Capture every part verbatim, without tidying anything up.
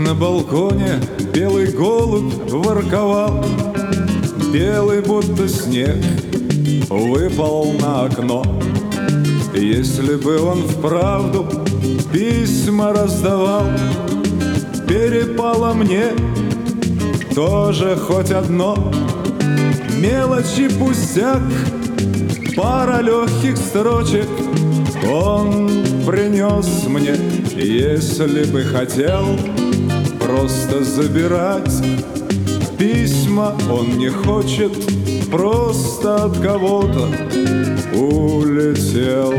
На балконе белый голубь ворковал, белый, будто снег, выпал на окно. Если бы он вправду письма раздавал, перепало мне тоже хоть одно. Мелочи, пустяк, пара легких строчек он принес мне. Если бы хотел просто забирать письма, он не хочет, просто от кого-то улетел.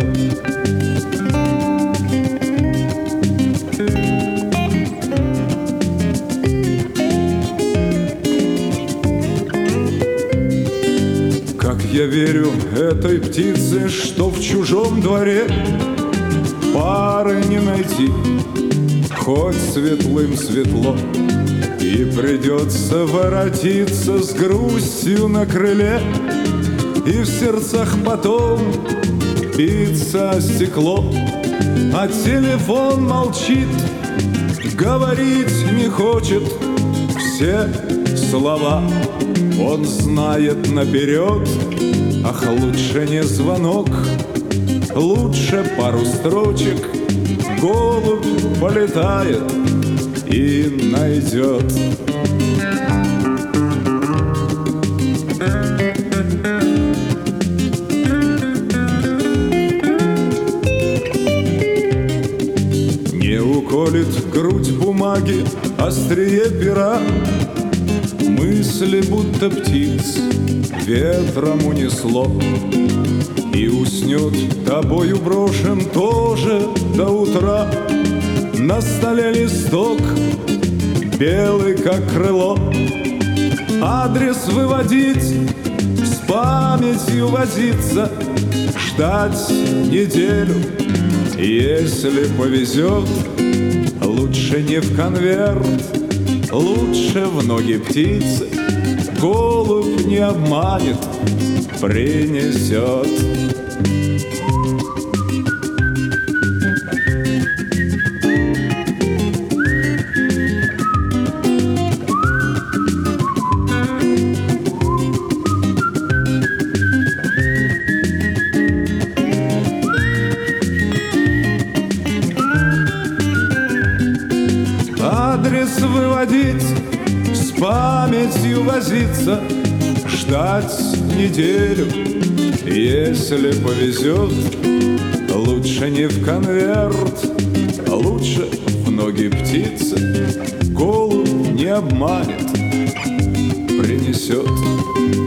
Как я верю этой птице, что в чужом дворе пары не найти, хоть светлым светло, и придется воротиться с грустью на крыле, и в сердцах потом биться о стекло. А телефон молчит, говорить не хочет, все слова он знает наперед. Ах, лучше не звонок, лучше пару строчек, голубь полетает и найдет. Не уколет грудь бумаги острие пера, мысли будто птиц ветром унесло, и уснет тобою брошен тоже до утра. На столе листок белый, как крыло, адрес выводить, с памятью возиться, ждать неделю. Если повезет, лучше не в конверт, лучше в ноги птицы, голубь не обманет, принесет. Адрес выводить, с памятью возиться, ждать неделю. Если повезет, лучше не в конверт, лучше в ноги птицы, голубь не обманет, принесет.